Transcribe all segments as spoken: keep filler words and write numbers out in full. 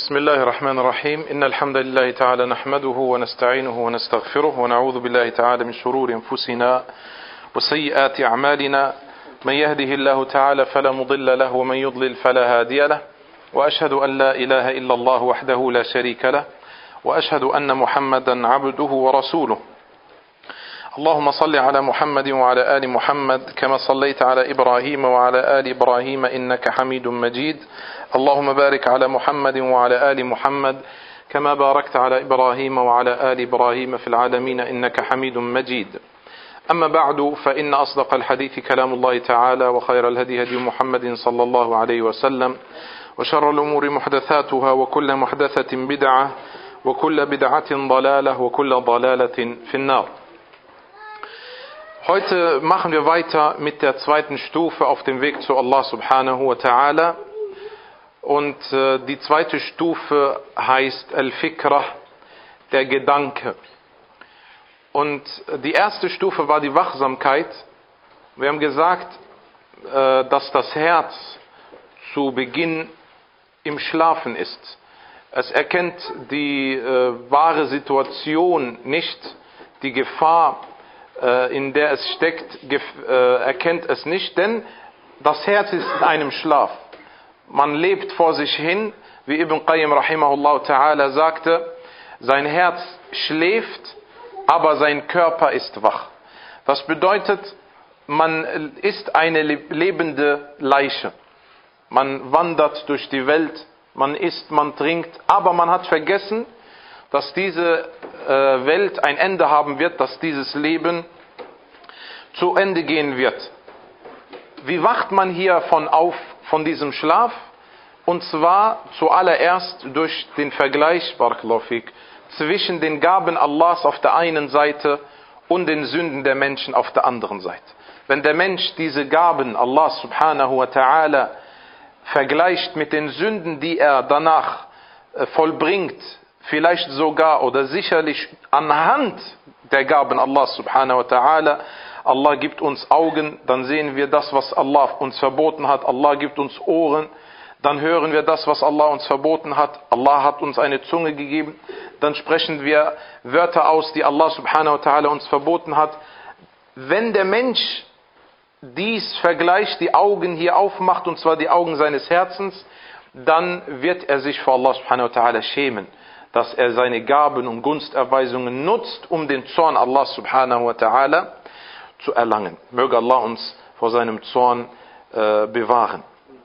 بسم الله الرحمن الرحيم إن الحمد لله تعالى نحمده ونستعينه ونستغفره ونعوذ بالله تعالى من شرور أنفسنا وسيئات أعمالنا من يهده الله تعالى فلا مضل له ومن يضلل فلا هادي له وأشهد أن لا إله إلا الله وحده لا شريك له وأشهد أن محمدا عبده ورسوله اللهم صل على محمد وعلى آل محمد كما صليت على إبراهيم وعلى آل إبراهيم إنك حميد مجيد اللهم بارك على محمد وعلى آل محمد كما باركت على إبراهيم وعلى آل إبراهيم في العالمين إنك حميد مجيد أما بعد فإن أصدق الحديث كلام الله تعالى وخير الهدي هدي محمد صلى الله عليه وسلم وشر الأمور محدثاتها وكل محدثة بدعة وكل بدعة ضلالة وكل ضلالة في النار. Heute machen wir weiter mit der zweiten Stufe auf dem Weg zu Allah subhanahu wa ta'ala. Und äh, die zweite Stufe heißt Al-Fikrah, der Gedanke. Und die erste Stufe war die Wachsamkeit. Wir haben gesagt, äh, dass das Herz zu Beginn im Schlafen ist. Es erkennt die äh, wahre Situation nicht, die Gefahr, in der es steckt, erkennt es nicht, denn das Herz ist in einem Schlaf. Man lebt vor sich hin, wie Ibn Qayyim rahimahullah ta'ala sagte, sein Herz schläft, aber sein Körper ist wach. Das bedeutet, man ist eine lebende Leiche. Man wandert durch die Welt, man isst, man trinkt, aber man hat vergessen, dass diese äh, Welt ein Ende haben wird, dass dieses Leben zu Ende gehen wird. Wie wacht man hiervon auf, von diesem Schlaf? Und zwar zuallererst durch den Vergleich, Barakallahu fik, zwischen den Gaben Allahs auf der einen Seite und den Sünden der Menschen auf der anderen Seite. Wenn der Mensch diese Gaben Allahs subhanahu wa ta'ala vergleicht mit den Sünden, die er danach äh, vollbringt, vielleicht sogar oder sicherlich anhand der Gaben Allah subhanahu wa ta'ala. Allah gibt uns Augen, dann sehen wir das, was Allah uns verboten hat. Allah gibt uns Ohren, dann hören wir das, was Allah uns verboten hat. Allah hat uns eine Zunge gegeben, dann sprechen wir Wörter aus, die Allah subhanahu wa ta'ala uns verboten hat. Wenn der Mensch dies vergleicht, die Augen hier aufmacht, und zwar die Augen seines Herzens, dann wird er sich vor Allah subhanahu wa ta'ala schämen, dass er seine Gaben und Gunsterweisungen nutzt, um den Zorn Allah subhanahu wa ta'ala zu erlangen. Möge Allah uns vor seinem Zorn äh, bewahren.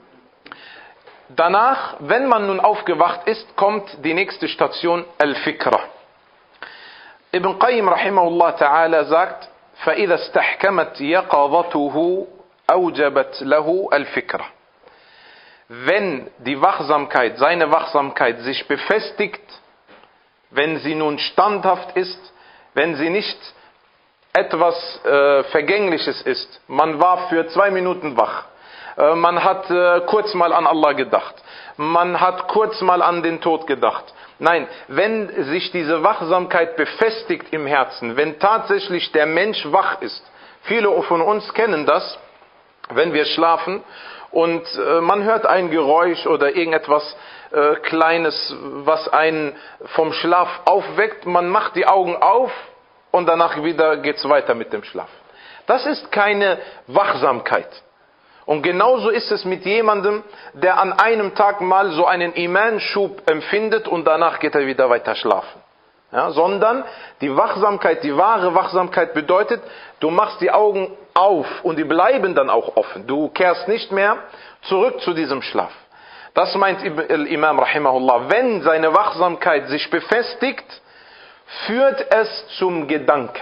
Danach, wenn man nun aufgewacht ist, kommt die nächste Station Al-Fikrah. Ibn Qayyim rahimahullah ta'ala sagt, فَإِذَا اسْتَحْكَمَتْ يَقَظَتُهُ أَوْجَبَتْ لَهُ الْفِكْرَةِ. Wenn die Wachsamkeit, seine Wachsamkeit sich befestigt, wenn sie nun standhaft ist, wenn sie nicht etwas äh, Vergängliches ist, man war für zwei Minuten wach, äh, man hat äh, kurz mal an Allah gedacht, man hat kurz mal an den Tod gedacht. Nein, wenn sich diese Wachsamkeit befestigt im Herzen, wenn tatsächlich der Mensch wach ist, viele von uns kennen das, wenn wir schlafen und äh, man hört ein Geräusch oder irgendetwas äh, Kleines, was einen vom Schlaf aufweckt, man macht die Augen auf und danach wieder geht's weiter mit dem Schlaf. Das ist keine Wachsamkeit. Und genauso ist es mit jemandem, der an einem Tag mal so einen Imanschub empfindet und danach geht er wieder weiter schlafen. Ja, sondern die Wachsamkeit, die wahre Wachsamkeit bedeutet, du machst die Augen auf und die bleiben dann auch offen. Du kehrst nicht mehr zurück zu diesem Schlaf. Das meint Imam rahimahullah. Wenn seine Wachsamkeit sich befestigt, führt es zum Gedanken.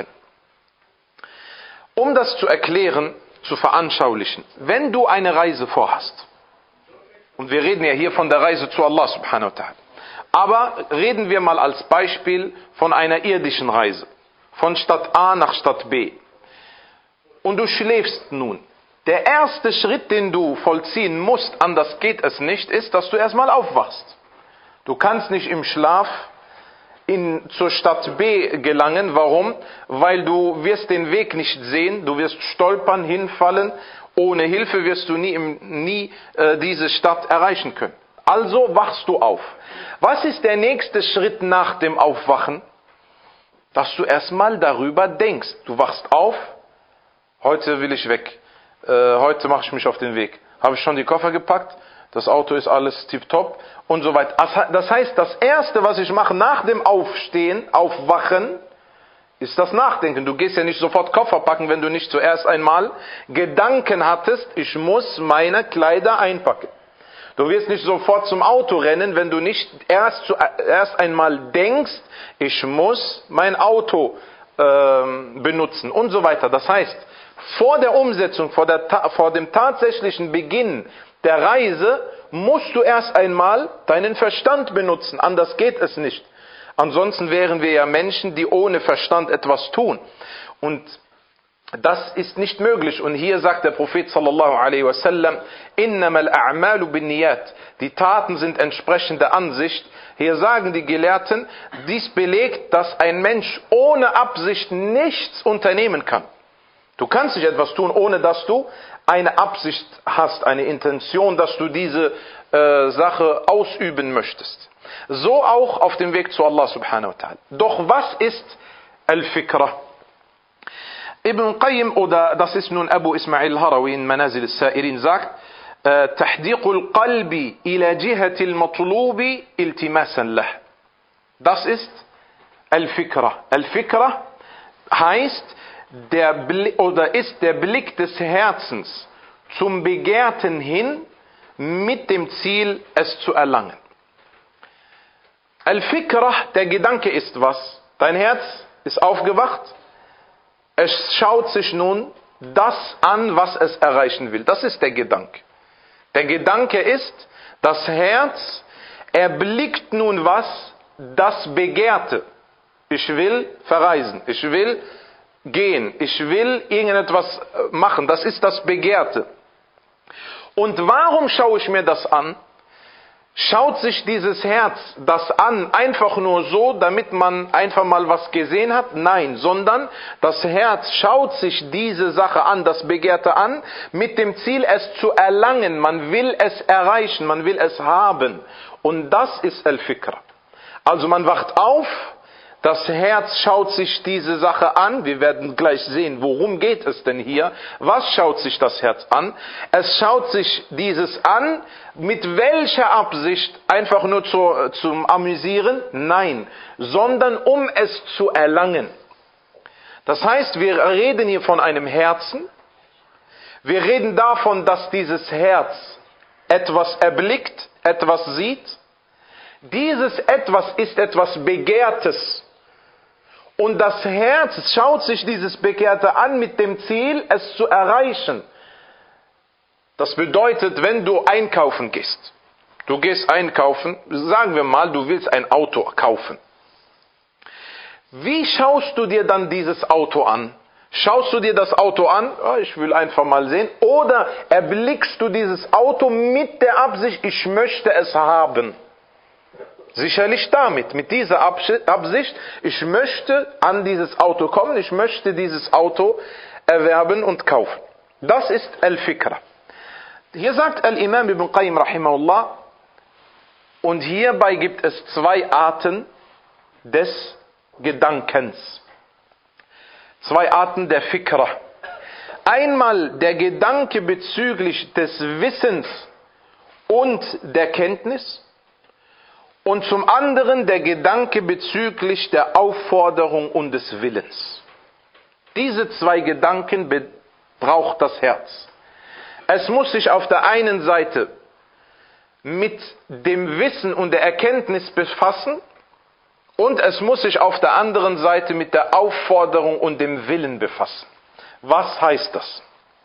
Um das zu erklären, zu veranschaulichen, wenn du eine Reise vorhast, und wir reden ja hier von der Reise zu Allah subhanahu wa ta'ala, aber reden wir mal als Beispiel von einer irdischen Reise, von Stadt A nach Stadt B. Und du schläfst nun. Der erste Schritt, den du vollziehen musst, anders geht es nicht, ist, dass du erstmal aufwachst. Du kannst nicht im Schlaf in, zur Stadt B gelangen. Warum? Weil du wirst den Weg nicht sehen, du wirst stolpern, hinfallen. Ohne Hilfe wirst du nie, nie äh, diese Stadt erreichen können. Also wachst du auf. Was ist der nächste Schritt nach dem Aufwachen? Dass du erstmal darüber denkst. Du wachst auf, heute will ich weg. Äh, heute mache ich mich auf den Weg. Habe ich schon die Koffer gepackt? Das Auto ist alles tipptopp und so weiter. Das heißt, das Erste, was ich mache nach dem Aufstehen, Aufwachen, ist das Nachdenken. Du gehst ja nicht sofort Koffer packen, wenn du nicht zuerst einmal Gedanken hattest, ich muss meine Kleider einpacken. Du wirst nicht sofort zum Auto rennen, wenn du nicht erst, zuerst einmal denkst, ich muss mein Auto ähm, benutzen und so weiter. Das heißt, vor der Umsetzung, vor, der, vor dem tatsächlichen Beginn der Reise, musst du erst einmal deinen Verstand benutzen. Anders geht es nicht. Ansonsten wären wir ja Menschen, die ohne Verstand etwas tun. Und das ist nicht möglich. Und hier sagt der Prophet sallallahu alaihi wasallam, innamal a'malu binniyat. Die Taten sind entsprechende Ansicht. Hier sagen die Gelehrten, dies belegt, dass ein Mensch ohne Absicht nichts unternehmen kann. Du kannst nicht etwas tun, ohne dass du eine Absicht hast, eine Intention, dass du diese äh, Sache ausüben möchtest. So auch auf dem Weg zu Allah subhanahu wa ta'ala. Doch was ist Al-Fikra? Ibn Qayyim, oder das ist nun Abu Ismail al-Harawi in Manazil al-Sa'irin, sagt, تحديق القلب إلى جهة المطلوب التماسا له. Das ist Al-Fikra. Al-Fikra heißt, der Blick, oder ist der Blick des Herzens zum Begehrten hin mit dem Ziel, es zu erlangen. Al-Fikra, der Gedanke ist was? Dein Herz ist aufgewacht, es schaut sich nun das an, was es erreichen will. Das ist der Gedanke. Der Gedanke ist, das Herz erblickt nun was? Das Begehrte. Ich will verreisen, ich will gehen, ich will irgendetwas machen. Das ist das Begehrte. Und warum schaue ich mir das an? Schaut sich dieses Herz das an, einfach nur so, damit man einfach mal was gesehen hat? Nein, sondern das Herz schaut sich diese Sache an, das Begehrte an, mit dem Ziel, es zu erlangen. Man will es erreichen, man will es haben. Und das ist Al-Fikra. Also man wacht auf, das Herz schaut sich diese Sache an. Wir werden gleich sehen, worum geht es denn hier? Was schaut sich das Herz an? Es schaut sich dieses an, mit welcher Absicht? Einfach nur zu, zum Amüsieren? Nein, sondern um es zu erlangen. Das heißt, wir reden hier von einem Herzen. Wir reden davon, dass dieses Herz etwas erblickt, etwas sieht. Dieses etwas ist etwas Begehrtes. Und das Herz schaut sich dieses Begehrte an mit dem Ziel, es zu erreichen. Das bedeutet, wenn du einkaufen gehst. Du gehst einkaufen, sagen wir mal, du willst ein Auto kaufen. Wie schaust du dir dann dieses Auto an? Schaust du dir das Auto an? Oh, ich will einfach mal sehen. Oder erblickst du dieses Auto mit der Absicht, ich möchte es haben? Sicherlich damit, mit dieser Absicht, ich möchte an dieses Auto kommen, ich möchte dieses Auto erwerben und kaufen. Das ist Al-Fikra. Hier sagt Al-Imam Ibn Qayyim rahimahullah, und hierbei gibt es zwei Arten des Gedankens. Zwei Arten der Fikra. Einmal der Gedanke bezüglich des Wissens und der Kenntnis. Und zum anderen der Gedanke bezüglich der Aufforderung und des Willens. Diese zwei Gedanken braucht das Herz. Es muss sich auf der einen Seite mit dem Wissen und der Erkenntnis befassen und es muss sich auf der anderen Seite mit der Aufforderung und dem Willen befassen. Was heißt das?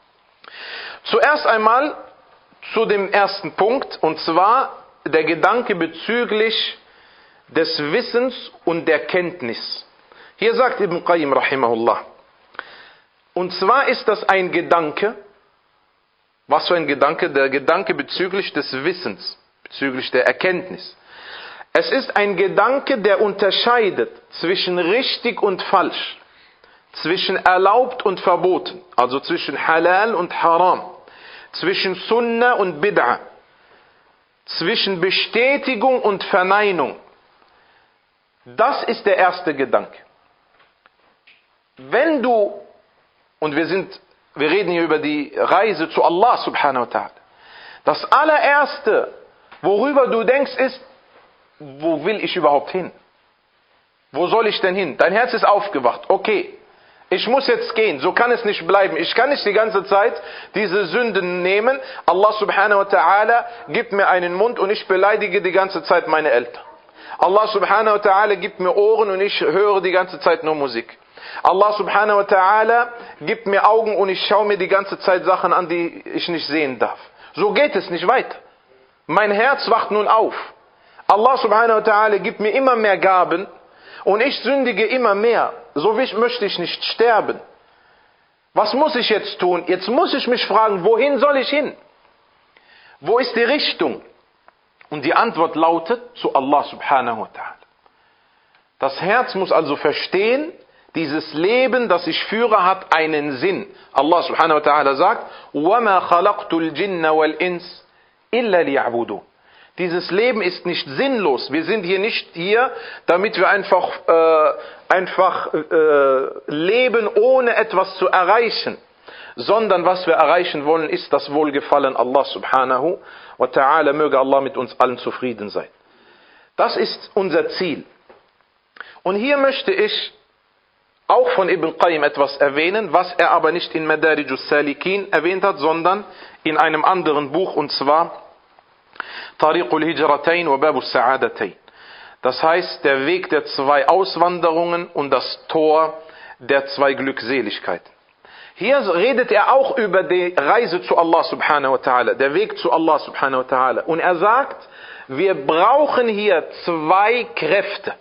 Zuerst einmal zu dem ersten Punkt, und zwar der Gedanke bezüglich des Wissens und der Kenntnis. Hier sagt Ibn Qayyim rahimahullah, und zwar ist das ein Gedanke, was für ein Gedanke? Der Gedanke bezüglich des Wissens, bezüglich der Erkenntnis. Es ist ein Gedanke, der unterscheidet zwischen richtig und falsch, zwischen erlaubt und verboten, also zwischen Halal und Haram, zwischen Sunnah und Bid'ah. zwischen Bestätigung und Verneinung. Das ist der erste Gedanke. Wenn du, und wir sind, wir reden hier über die Reise zu Allah subhanahu wa ta'ala. Das allererste, worüber du denkst, ist, wo will ich überhaupt hin? Wo soll ich denn hin? Dein Herz ist aufgewacht. Okay, ich muss jetzt gehen. So kann es nicht bleiben. Ich kann nicht die ganze Zeit diese Sünden nehmen. Allah subhanahu wa ta'ala gibt mir einen Mund und ich beleidige die ganze Zeit meine Eltern. Allah subhanahu wa ta'ala gibt mir Ohren und ich höre die ganze Zeit nur Musik. Allah subhanahu wa ta'ala gibt mir Augen und ich schaue mir die ganze Zeit Sachen an, die ich nicht sehen darf. So geht es nicht weiter. Mein Herz wacht nun auf. Allah subhanahu wa ta'ala gibt mir immer mehr Gaben und ich sündige immer mehr. So möchte ich nicht sterben. Was muss ich jetzt tun? Jetzt muss ich mich fragen, wohin soll ich hin? Wo ist die Richtung? Und die Antwort lautet zu Allah subhanahu wa ta'ala. Das Herz muss also verstehen, dieses Leben, das ich führe, hat einen Sinn. Allah subhanahu wa ta'ala sagt, وَمَا خَلَقْتُ الْجِنَّ وَالْإِنسِ إِلَّا لِيَعْبُدُونَ. Dieses Leben ist nicht sinnlos. Wir sind hier nicht hier, damit wir einfach, äh, einfach äh, leben, ohne etwas zu erreichen. Sondern was wir erreichen wollen, ist das Wohlgefallen Allah subhanahu wa ta'ala. Möge Allah mit uns allen zufrieden sein. Das ist unser Ziel. Und hier möchte ich auch von Ibn Qayyim etwas erwähnen, was er aber nicht in Madarijus Salikin erwähnt hat, sondern in einem anderen Buch, und zwar Tariqul Hijratain wa Babus Sa'adatain. Das heißt, der Weg der zwei Auswanderungen und das Tor der zwei Glückseligkeiten. Hier redet er auch über die Reise zu Allah subhanahu wa ta'ala, der Weg zu Allah subhanahu wa ta'ala. Und er sagt, wir brauchen hier zwei Kräfte.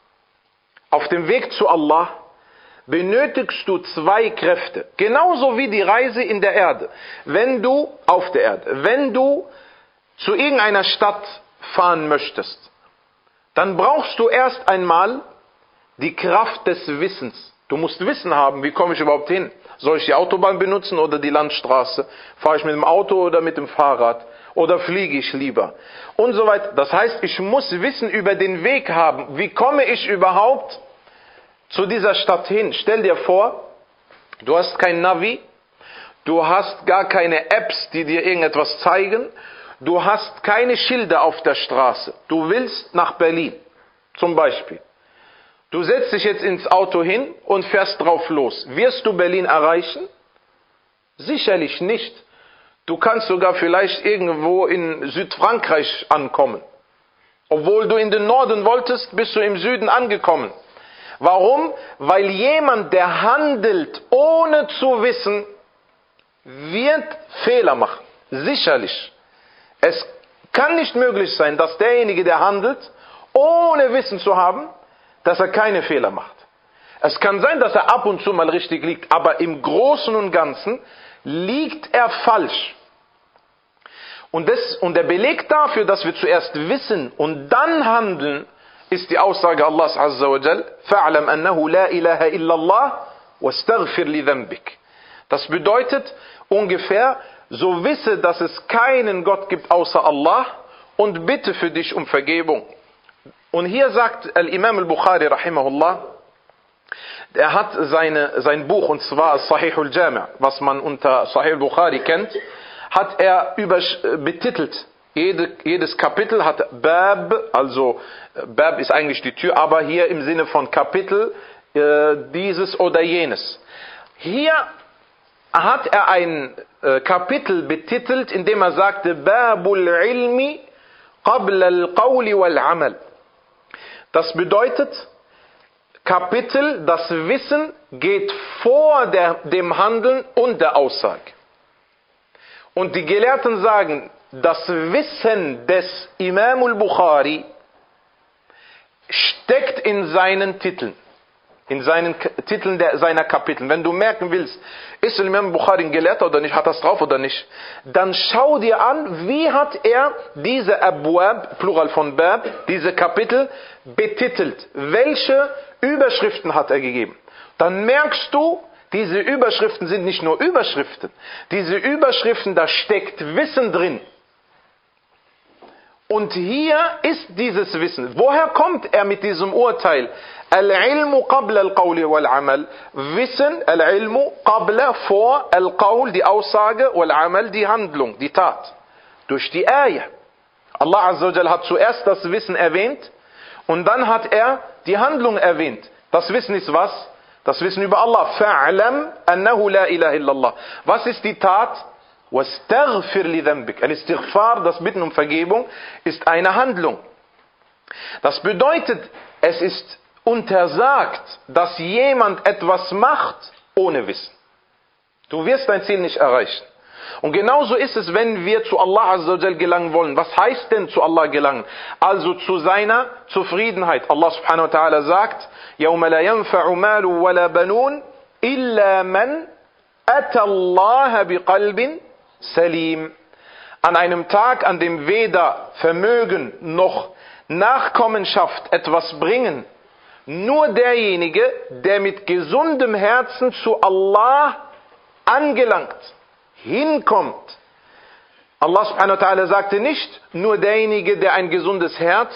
Auf dem Weg zu Allah benötigst du zwei Kräfte. Genauso wie die Reise in der Erde. Wenn du, auf der Erde, wenn du zu irgendeiner Stadt fahren möchtest, dann brauchst du erst einmal die Kraft des Wissens. Du musst Wissen haben, wie komme ich überhaupt hin? Soll ich die Autobahn benutzen oder die Landstraße? Fahre ich mit dem Auto oder mit dem Fahrrad? Oder fliege ich lieber? Und so weiter. Das heißt, ich muss Wissen über den Weg haben. Wie komme ich überhaupt zu dieser Stadt hin? Stell dir vor, du hast kein Navi, du hast gar keine Apps, die dir irgendetwas zeigen, du hast keine Schilder auf der Straße. Du willst nach Berlin, zum Beispiel. Du setzt dich jetzt ins Auto hin und fährst drauf los. Wirst du Berlin erreichen? Sicherlich nicht. Du kannst sogar vielleicht irgendwo in Südfrankreich ankommen. Obwohl du in den Norden wolltest, bist du im Süden angekommen. Warum? Weil jemand, der handelt, ohne zu wissen, wird Fehler machen. Sicherlich. Es kann nicht möglich sein, dass derjenige, der handelt, ohne Wissen zu haben, dass er keine Fehler macht. Es kann sein, dass er ab und zu mal richtig liegt, aber im Großen und Ganzen liegt er falsch. Und, das, und der Beleg dafür, dass wir zuerst wissen und dann handeln, ist die Aussage Allahs Azza wa Jal, فَعْلَمْ أَنَّهُ لَا إِلَهَ إِلَّا اللَّهِ وَاسْتَغْفِرْ لِذَنْبِكَ. Das bedeutet ungefähr, so wisse, dass es keinen Gott gibt außer Allah und bitte für dich um Vergebung. Und hier sagt Al-Imam al-Bukhari rahimahullah, er hat seine, sein Buch, und zwar Sahih al-Jami', was man unter Sahih al-Bukhari kennt, hat er über, betitelt. Jede, jedes Kapitel hat Bab, also Bab ist eigentlich die Tür, aber hier im Sinne von Kapitel äh, dieses oder jenes. Hier hat er ein äh, Kapitel betitelt, in dem er sagte, Babul Ilmi qabla al-Qawli wal-Amal. Das bedeutet, Kapitel, das Wissen geht vor der, dem Handeln und der Aussage. Und die Gelehrten sagen, das Wissen des Imam al-Bukhari steckt in seinen Titeln, in seinen K- Titeln der, seiner Kapitel. Wenn du merken willst, ist Imam al-Bukhari ein Gelehrter oder nicht, hat das drauf oder nicht, dann schau dir an, wie hat er diese Abwab, Plural von Bab, diese Kapitel betitelt. Welche Überschriften hat er gegeben? Dann merkst du, diese Überschriften sind nicht nur Überschriften. Diese Überschriften, da steckt Wissen drin. Und hier ist dieses Wissen. Woher kommt er mit diesem Urteil? Al-ilmu qabla al-qawli wal-amal. Wissen, al-ilmu qabla, vor, al-qawl, die Aussage, wal-amal, die Handlung, die Tat. Durch die Ayah. Allah Azza wa Jal hat zuerst das Wissen erwähnt und dann hat er die Handlung erwähnt. Das Wissen ist was? Das Wissen über Allah. Fa'lam annahu la ilaha illallah. Was ist die Tat? Wastaghfir li dhanbik. Al-Istighfar, das Bitten um Vergebung, ist eine Handlung. Das bedeutet, es ist untersagt, dass jemand etwas macht ohne Wissen. Du wirst dein Ziel nicht erreichen. Und genauso ist es, wenn wir zu Allah Azza wa Jal gelangen wollen. Was heißt denn zu Allah gelangen? Also zu seiner Zufriedenheit. Allah subhanahu wa ta'ala sagt, يَوْمَ لَا يَنْفَعُ مَالٌ وَلَا بَنُونَ إِلَّا مَنْ أَتَى اللَّهَ بِقَلْبٍ سَلِيمٍ. An einem Tag, an dem weder Vermögen noch Nachkommenschaft etwas bringen, nur derjenige, der mit gesundem Herzen zu Allah angelangt, hinkommt. Allah subhanahu wa ta'ala sagte nicht, nur derjenige, der ein gesundes Herz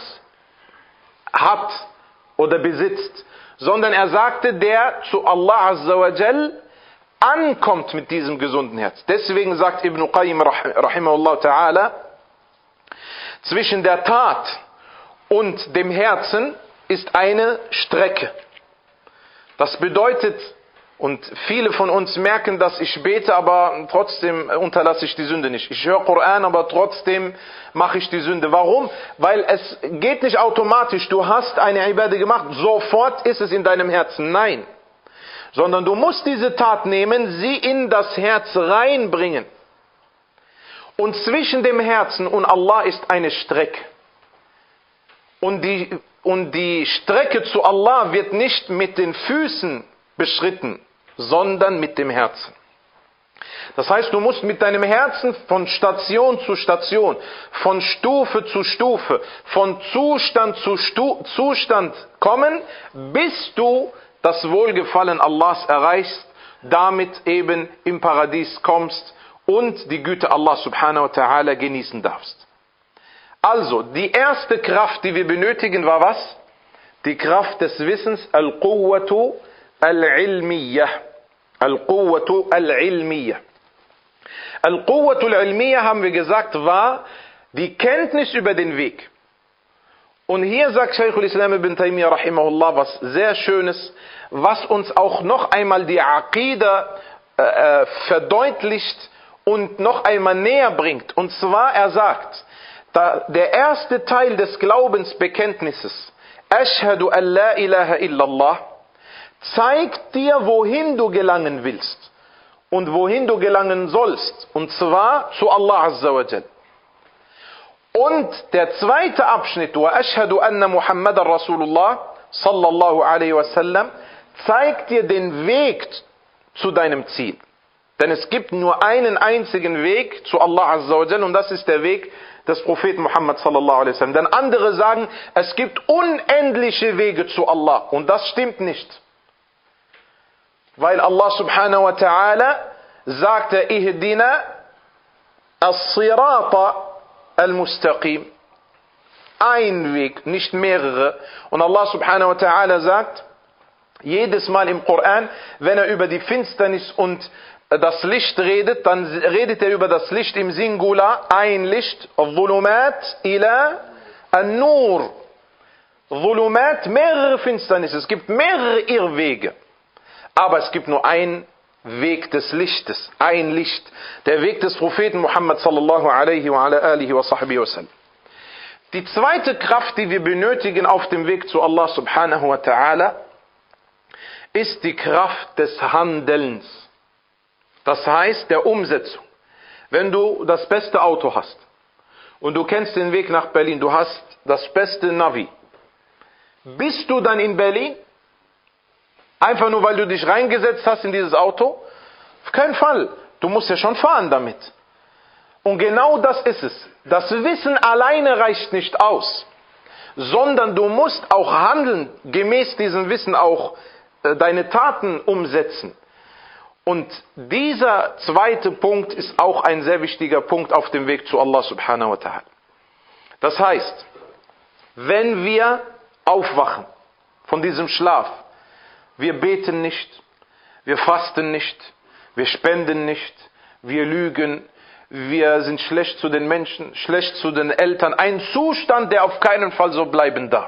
hat oder besitzt, sondern er sagte, der zu Allah Azza wa Jal ankommt mit diesem gesunden Herz. Deswegen sagt Ibn Qayyim rahimahullah ta'ala, zwischen der Tat und dem Herzen ist eine Strecke. Das bedeutet, und viele von uns merken, dass ich bete, aber trotzdem unterlasse ich die Sünde nicht. Ich höre Koran, aber trotzdem mache ich die Sünde. Warum? Weil es geht nicht automatisch. Du hast eine Ibadah gemacht, sofort ist es in deinem Herzen. Nein. Sondern du musst diese Tat nehmen, sie in das Herz reinbringen. Und zwischen dem Herzen und Allah ist eine Strecke. Und die, und die Strecke zu Allah wird nicht mit den Füßen beschritten, sondern mit dem Herzen. Das heißt, du musst mit deinem Herzen von Station zu Station, von Stufe zu Stufe, von Zustand zu Stu- Zustand kommen, bis du das Wohlgefallen Allahs erreichst, damit eben im Paradies kommst und die Güte Allah subhanahu wa ta'ala genießen darfst. Also, die erste Kraft, die wir benötigen, war was? Die Kraft des Wissens, al-Quwwatu al-Ilmiyyah. Al-Quwwatu al-Ilmiyyah. Al-Quwwatu al-Ilmiyyah, haben wir gesagt, war die Kenntnis über den Weg. Und hier sagt Shaykh al-Islam ibn Taymiyyah rahimahullah was sehr Schönes, was uns auch noch einmal die Aqida äh, verdeutlicht und noch einmal näher bringt. Und zwar, er sagt, da der erste Teil des Glaubensbekenntnisses, Ashhadu an la ilaha illallah, zeigt dir, wohin du gelangen willst und wohin du gelangen sollst, und zwar zu Allah Azza wa Jal. Und der zweite Abschnitt, wa ashhadu anna Muhammadan Rasulullah sallallahu alaihi wasallam, zeigt dir den Weg zu deinem Ziel. Denn es gibt nur einen einzigen Weg zu Allah Azza wa Jal, und das ist der Weg des Propheten Muhammad sallallahu alaihi wasallam. Denn andere sagen, es gibt unendliche Wege zu Allah, und das stimmt nicht. Weil Allah subhanahu wa ta'ala sagte, Ihdina as-sirata al-mustaqim. Ein Weg, nicht mehrere. Und Allah subhanahu wa ta'ala sagt, jedes Mal im Koran, wenn er über die Finsternis und das Licht redet, dann redet er über das Licht im Singular, ein Licht, Dhulumat ila an-Nur. Dhulumat, mehrere Finsternisse, es gibt mehrere Irrwege. Aber es gibt nur einen Weg des Lichtes, ein Licht, der Weg des Propheten Muhammad sallallahu alaihi wa ala alihi wa sahbihi wa sallam. Die zweite Kraft, die wir benötigen auf dem Weg zu Allah subhanahu wa ta'ala, ist die Kraft des Handelns. Das heißt, der Umsetzung. Wenn du das beste Auto hast und du kennst den Weg nach Berlin, du hast das beste Navi, bist du dann in Berlin? Einfach nur, weil du dich reingesetzt hast in dieses Auto? Auf keinen Fall. Du musst ja schon fahren damit. Und genau das ist es. Das Wissen alleine reicht nicht aus, sondern du musst auch handeln, gemäß diesem Wissen auch äh, deine Taten umsetzen. Und dieser zweite Punkt ist auch ein sehr wichtiger Punkt auf dem Weg zu Allah subhanahu wa ta'ala. Das heißt, wenn wir aufwachen von diesem Schlaf, wir beten nicht, wir fasten nicht, wir spenden nicht, wir lügen, wir sind schlecht zu den Menschen, schlecht zu den Eltern, ein Zustand, der auf keinen Fall so bleiben darf.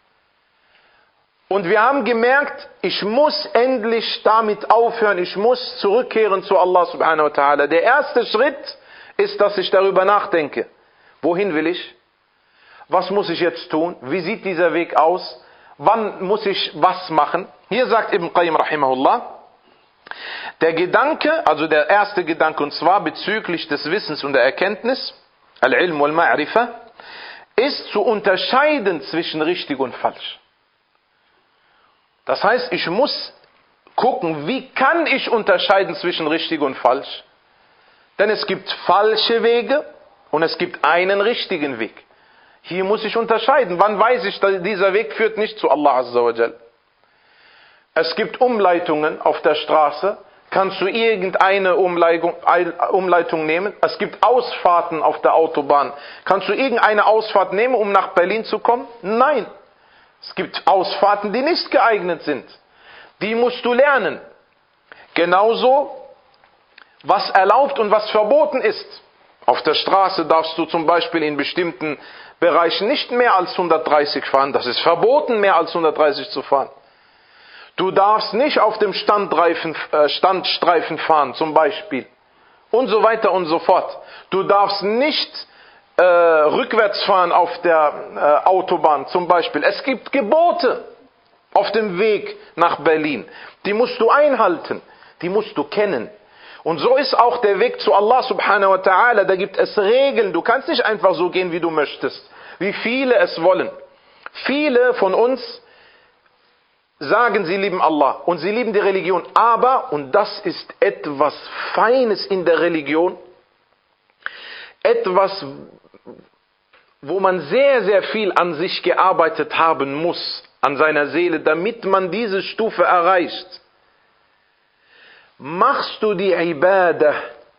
Und wir haben gemerkt, ich muss endlich damit aufhören, ich muss zurückkehren zu Allah subhanahu wa ta'ala. Der erste Schritt ist, dass ich darüber nachdenke. Wohin will ich? Was muss ich jetzt tun? Wie sieht dieser Weg aus? Wann muss ich was machen? Hier sagt Ibn Qayyim rahimahullah, der Gedanke, also der erste Gedanke, und zwar bezüglich des Wissens und der Erkenntnis, Al-Ilm wal-Ma'rifa, ist zu unterscheiden zwischen richtig und falsch. Das heißt, ich muss gucken, wie kann ich unterscheiden zwischen richtig und falsch? Denn es gibt falsche Wege und es gibt einen richtigen Weg. Hier muss ich unterscheiden. Wann weiß ich, dass dieser Weg führt nicht zu Allah Azza wa Jal? Es gibt Umleitungen auf der Straße. Kannst du irgendeine Umleitung, Umleitung nehmen? Es gibt Ausfahrten auf der Autobahn. Kannst du irgendeine Ausfahrt nehmen, um nach Berlin zu kommen? Nein. Es gibt Ausfahrten, die nicht geeignet sind. Die musst du lernen. Genauso, was erlaubt und was verboten ist. Auf der Straße darfst du zum Beispiel in bestimmten Bereichen nicht mehr als hundertdreißig fahren. Das ist verboten, mehr als hundertdreißig zu fahren. Du darfst nicht auf dem Standreifen, äh, Standstreifen fahren, zum Beispiel. Und so weiter und so fort. Du darfst nicht äh, rückwärts fahren auf der äh, Autobahn, zum Beispiel. Es gibt Gebote auf dem Weg nach Berlin. Die musst du einhalten. Die musst du kennen. Und so ist auch der Weg zu Allah subhanahu wa ta'ala. Da gibt es Regeln. Du kannst nicht einfach so gehen, wie du möchtest. Wie viele es wollen. Viele von uns sagen, sie lieben Allah und sie lieben die Religion. Aber, und das ist etwas Feines in der Religion, etwas, wo man sehr, sehr viel an sich gearbeitet haben muss, an seiner Seele, damit man diese Stufe erreicht. Machst du die Ibadah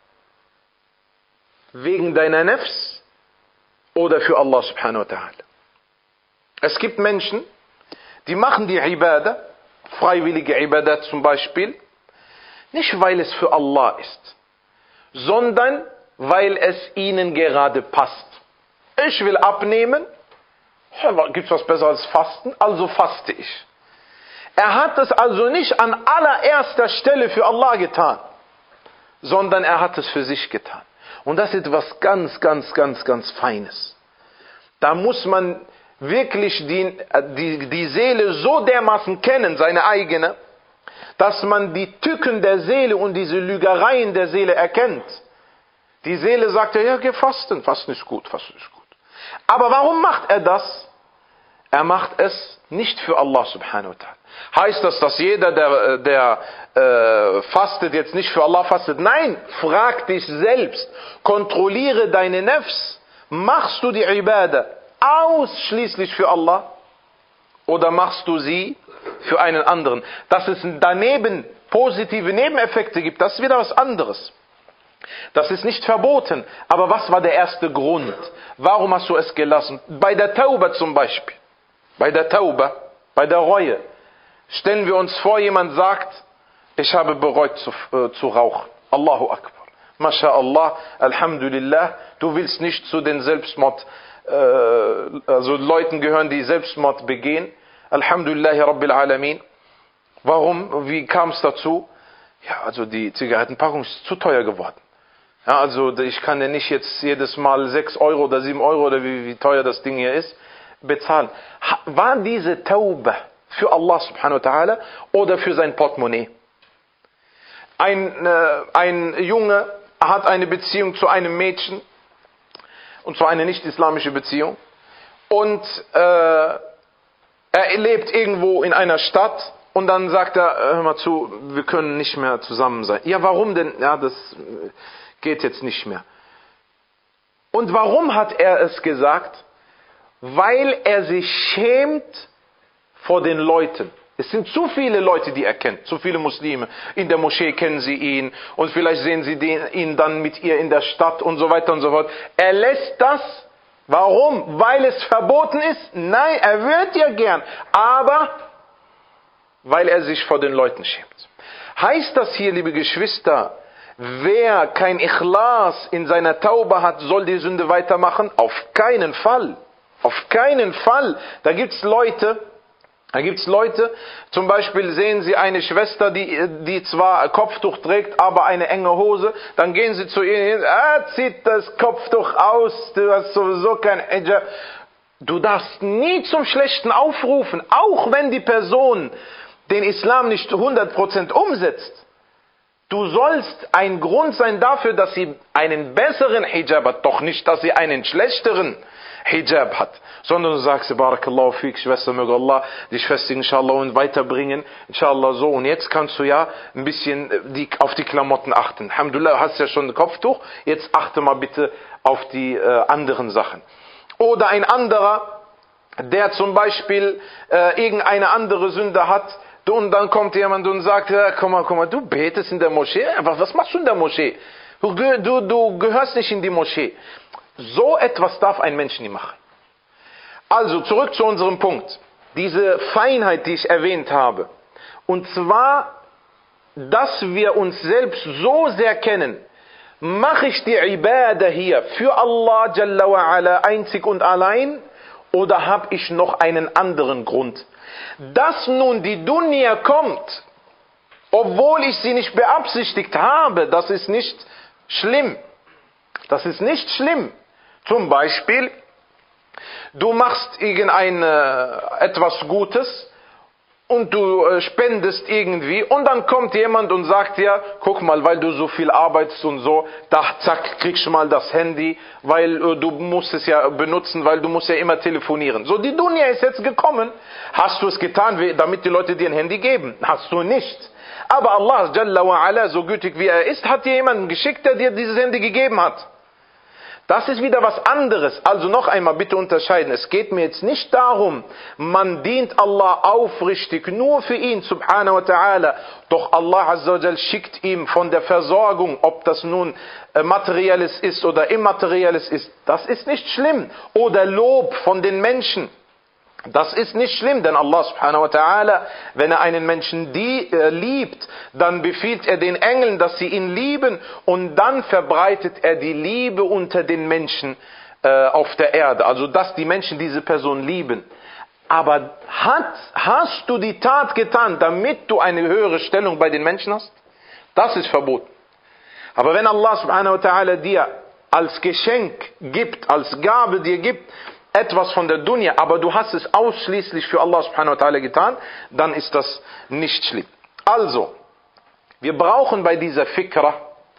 wegen deiner Nafs oder für Allah subhanahu wa ta'ala? Es gibt Menschen, die machen die Ibadah, freiwillige Ibadah zum Beispiel, nicht weil es für Allah ist, sondern weil es ihnen gerade passt. Ich will abnehmen, gibt es was besser als Fasten, also faste ich. Er hat es also nicht an allererster Stelle für Allah getan, sondern er hat es für sich getan. Und das ist etwas ganz, ganz, ganz, ganz Feines. Da muss man wirklich die, die, die Seele so dermaßen kennen, seine eigene, dass man die Tücken der Seele und diese Lügereien der Seele erkennt. Die Seele sagt ja, ja, geh fasten, fasten ist gut, fasten ist gut. Aber warum macht er das? Er macht es nicht für Allah subhanahu wa ta'ala. Heißt das, dass jeder, der, der äh, fastet, jetzt nicht für Allah fastet? Nein, frag dich selbst, kontrolliere deine Nafs. Machst du die Ibadah ausschließlich für Allah oder machst du sie für einen anderen? Dass es daneben positive Nebeneffekte gibt, das ist wieder was anderes. Das ist nicht verboten. Aber was war der erste Grund? Warum hast du es gelassen? Bei der Tauba zum Beispiel. Bei der Tauba, bei der Reue. Stellen wir uns vor, jemand sagt, ich habe bereut zu, äh, zu rauchen. Allahu Akbar. MashaAllah, Alhamdulillah. Du willst nicht zu den Selbstmord, äh, also Leuten gehören, die Selbstmord begehen. Alhamdulillah, Rabbil Alamin. Warum? Wie kam es dazu? Ja, also die Zigarettenpackung ist zu teuer geworden. Ja, also ich kann ja nicht jetzt jedes Mal sechs Euro oder sieben Euro oder wie, wie teuer das Ding hier ist, bezahlen. War diese Tauba für Allah subhanahu wa ta'ala oder für sein Portemonnaie? Ein, äh, ein Junge hat eine Beziehung zu einem Mädchen, und zwar eine nicht-islamische Beziehung, und äh, er lebt irgendwo in einer Stadt, und dann sagt er, hör mal zu, wir können nicht mehr zusammen sein. Ja, warum denn? Ja, das geht jetzt nicht mehr. Und warum hat er es gesagt? Weil er sich schämt vor den Leuten. Es sind zu viele Leute, die er kennt, zu viele Muslime. In der Moschee kennen sie ihn und vielleicht sehen sie den, ihn dann mit ihr in der Stadt und so weiter und so fort. Er lässt das, Warum? Weil es verboten ist? Nein, er wird ja gern, aber weil er sich vor den Leuten schämt. Heißt das hier, liebe Geschwister, wer kein Ikhlas in seiner Tauba hat, soll die Sünde weitermachen? Auf keinen Fall. Auf keinen Fall. Da gibt's Leute, da gibt's Leute, zum Beispiel sehen sie eine Schwester, die, die zwar Kopftuch trägt, aber eine enge Hose, dann gehen sie zu ihr hin, ah, zieht das Kopftuch aus, du hast sowieso kein Hijab. Du darfst nie zum Schlechten aufrufen, auch wenn die Person den Islam nicht hundert Prozent umsetzt. Du sollst ein Grund sein dafür, dass sie einen besseren Hijab hat, doch nicht, dass sie einen schlechteren Hijab hat, sondern du sagst, Barakallahu fik, Schwester, möge Allah dich festigen, inshallah, und weiterbringen, inshallah, so, und jetzt kannst du ja ein bisschen die, auf die Klamotten achten. Alhamdulillah, hast ja schon ein Kopftuch, jetzt achte mal bitte auf die äh, anderen Sachen. Oder ein anderer, der zum Beispiel äh, irgendeine andere Sünde hat, und dann kommt jemand und sagt, ja, komm mal, komm mal, du betest in der Moschee, aber was machst du in der Moschee? Du, du, du gehörst nicht in die Moschee. So etwas darf ein Mensch nie machen. Also zurück zu unserem Punkt. Diese Feinheit, die ich erwähnt habe. Und zwar, dass wir uns selbst so sehr kennen. Mache ich die Ibadah hier für Allah Jalla wa Ala einzig und allein? Oder habe ich noch einen anderen Grund? Dass nun die Dunya kommt, obwohl ich sie nicht beabsichtigt habe, das ist nicht schlimm. Das ist nicht schlimm. Zum Beispiel, du machst irgendein äh, etwas Gutes und du äh, spendest irgendwie und dann kommt jemand und sagt dir, guck mal, weil du so viel arbeitest und so, da zack, kriegst du mal das Handy, weil äh, du musst es ja benutzen, weil du musst ja immer telefonieren. So, die Dunya ist jetzt gekommen. Hast du es getan, damit die Leute dir ein Handy geben? Hast du nicht. Aber Allah Jalla wa Ala, so gütig wie er ist, hat dir jemanden geschickt, der dir dieses Handy gegeben hat. Das ist wieder was anderes. Also noch einmal bitte unterscheiden. Es geht mir jetzt nicht darum, man dient Allah aufrichtig nur für ihn, subhanahu wa ta'ala. Doch Allah azza wa jal schickt ihm von der Versorgung, ob das nun materielles ist oder immaterielles ist. Das ist nicht schlimm. Oder Lob von den Menschen. Das ist nicht schlimm, denn Allah subhanahu wa ta'ala, wenn er einen Menschen die, äh, liebt, dann befiehlt er den Engeln, dass sie ihn lieben und dann verbreitet er die Liebe unter den Menschen äh, auf der Erde. Also, dass die Menschen diese Person lieben. Aber hat, hast du die Tat getan, damit du eine höhere Stellung bei den Menschen hast? Das ist verboten. Aber wenn Allah subhanahu wa ta'ala dir als Geschenk gibt, als Gabe dir gibt, etwas von der Dunya, aber du hast es ausschließlich für Allah subhanahu wa ta'ala getan, dann ist das nicht schlimm. Also, wir brauchen bei dieser Fikra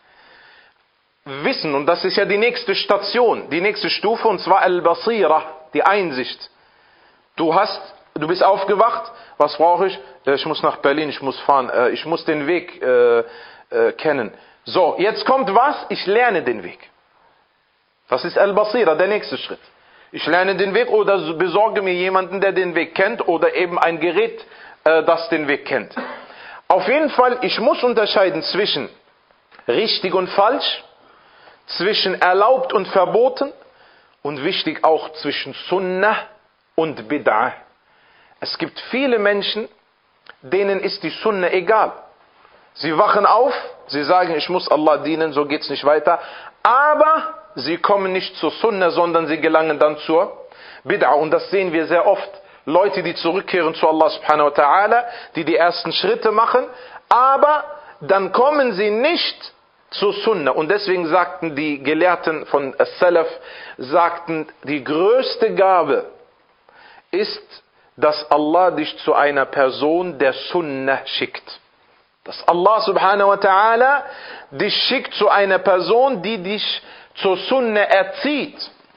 Wissen, und das ist ja die nächste Station, die nächste Stufe, und zwar Al-Basira, die Einsicht. Du hast, du bist aufgewacht, was brauche ich? Ich muss nach Berlin, ich muss fahren, ich muss den Weg äh, äh, kennen. So, jetzt kommt was? Ich lerne den Weg. Das ist Al-Basira, der nächste Schritt. Ich lerne den Weg oder besorge mir jemanden, der den Weg kennt, oder eben ein Gerät, äh, das den Weg kennt. Auf jeden Fall, ich muss unterscheiden zwischen richtig und falsch, zwischen erlaubt und verboten und wichtig auch zwischen Sunnah und Bid'ah. Es gibt viele Menschen, denen ist die Sunnah egal. Sie wachen auf, sie sagen, ich muss Allah dienen, so geht's nicht weiter, aber sie kommen nicht zur Sunnah, sondern sie gelangen dann zur Bid'ah. Und das sehen wir sehr oft. Leute, die zurückkehren zu Allah subhanahu wa ta'ala, die die ersten Schritte machen, aber dann kommen sie nicht zur Sunnah. Und deswegen sagten die Gelehrten von As-Salaf, sagten, die größte Gabe ist, dass Allah dich zu einer Person der Sunnah schickt. Dass Allah subhanahu wa ta'ala dich schickt zu einer Person, die dich zur Sunna erzieht,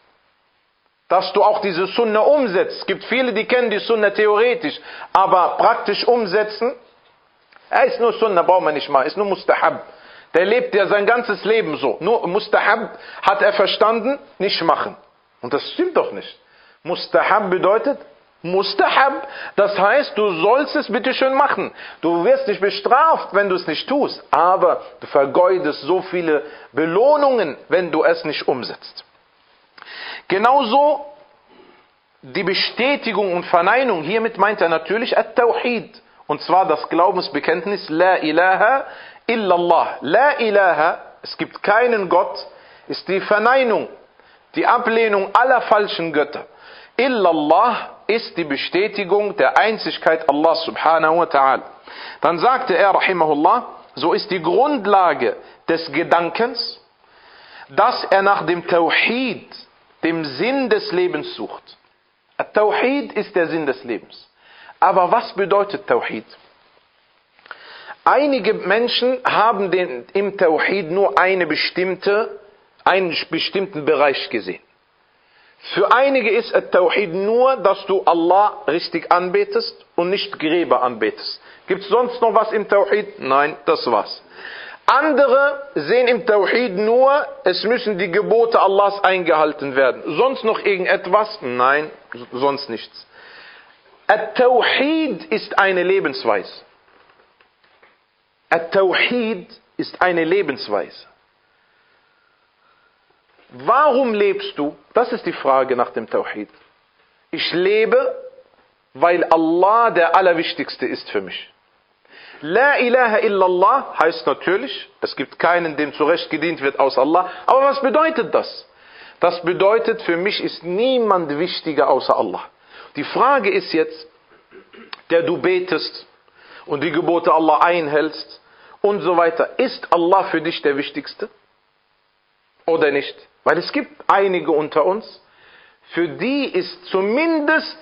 dass du auch diese Sunna umsetzt. Es gibt viele, die kennen die Sunna theoretisch, aber praktisch umsetzen, er ist nur Sunna, braucht man nicht mal, ist nur Mustahab. Der lebt ja sein ganzes Leben so. Nur Mustahab hat er verstanden, nicht machen. Und das stimmt doch nicht. Mustahab bedeutet Mustahab, das heißt, du sollst es bitte schön machen. Du wirst nicht bestraft, wenn du es nicht tust, aber du vergeudest so viele Belohnungen, wenn du es nicht umsetzt. Genauso die Bestätigung und Verneinung, hiermit meint er natürlich At-Tawhid, und zwar das Glaubensbekenntnis La ilaha illallah. La ilaha, es gibt keinen Gott, ist die Verneinung, die Ablehnung aller falschen Götter. Illallah ist die Bestätigung der Einzigkeit Allah subhanahu wa ta'ala. Dann sagte er, rahimahullah, so ist die Grundlage des Gedankens, dass er nach dem Tawhid, dem Sinn des Lebens sucht. Tawhid ist der Sinn des Lebens. Aber was bedeutet Tawhid? Einige Menschen haben den, im Tawhid nur eine bestimmte, einen bestimmten Bereich gesehen. Für einige ist Tawhid nur, dass du Allah richtig anbetest und nicht Gräber anbetest. Gibt es sonst noch was im Tawhid? Nein, das war's. Andere sehen im Tawhid nur, es müssen die Gebote Allahs eingehalten werden. Sonst noch irgendetwas? Nein, sonst nichts. At-Tawhid ist eine Lebensweise. At-Tawhid ist eine Lebensweise. Warum lebst du? Das ist die Frage nach dem Tawhid. Ich lebe, weil Allah der Allerwichtigste ist für mich. La ilaha illallah heißt natürlich, es gibt keinen, dem zurecht gedient wird, außer Allah. Aber was bedeutet das? Das bedeutet, für mich ist niemand wichtiger außer Allah. Die Frage ist jetzt, der du betest und die Gebote Allah einhältst und so weiter, ist Allah für dich der Wichtigste? Oder nicht? Weil es gibt einige unter uns, für die ist zumindest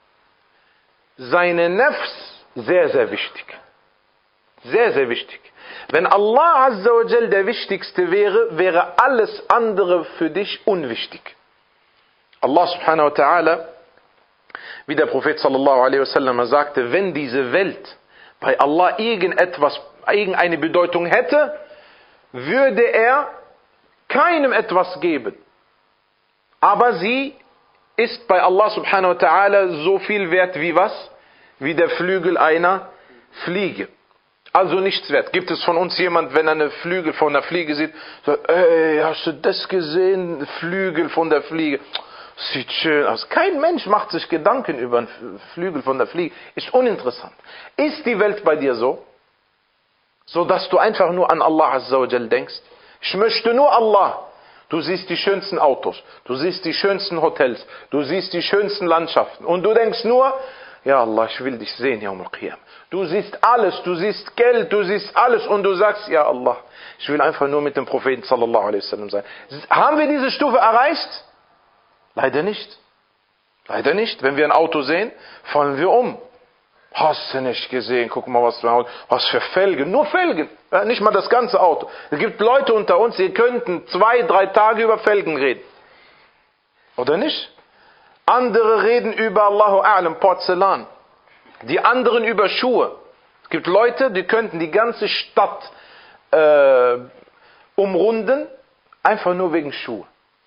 seine Nafs sehr, sehr wichtig. Sehr, sehr wichtig. Wenn Allah Azza wa Jal der Wichtigste wäre, wäre alles andere für dich unwichtig. Allah subhanahu wa ta'ala, wie der Prophet sallallahu alaihi wasallam sagte, wenn diese Welt bei Allah irgendetwas, irgendeine Bedeutung hätte, würde er keinem etwas geben. Aber sie ist bei Allah subhanahu wa ta'ala so viel wert wie was? Wie der Flügel einer Fliege. Also nichts wert. Gibt es von uns jemand, wenn er eine Flügel von der Fliege sieht, sagt, ey, hast du das gesehen? Flügel von der Fliege. Sieht schön aus. Kein Mensch macht sich Gedanken über einen Flügel von der Fliege. Ist uninteressant. Ist die Welt bei dir so? So dass du einfach nur an Allah Azza wa Jal denkst? Ich möchte nur Allah. Du siehst die schönsten Autos, du siehst die schönsten Hotels, du siehst die schönsten Landschaften und du denkst nur, ja Allah, ich will dich sehen, Yawm al-Qiyam. Du siehst alles, du siehst Geld, du siehst alles und du sagst, ja Allah, ich will einfach nur mit dem Propheten sallallahu alaihi wasallam sein. Haben wir diese Stufe erreicht? Leider nicht. Leider nicht. Wenn wir ein Auto sehen, fallen wir um. Hast du nicht gesehen? Guck mal, was für ein Auto. Was für Felgen. Nur Felgen. Ja, nicht mal das ganze Auto. Es gibt Leute unter uns, die könnten zwei, drei Tage über Felgen reden. Oder nicht? Andere reden über Allahu A'lam, Porzellan. Die anderen über Schuhe. Es gibt Leute, die könnten die ganze Stadt äh, umrunden, einfach nur wegen Schuhe.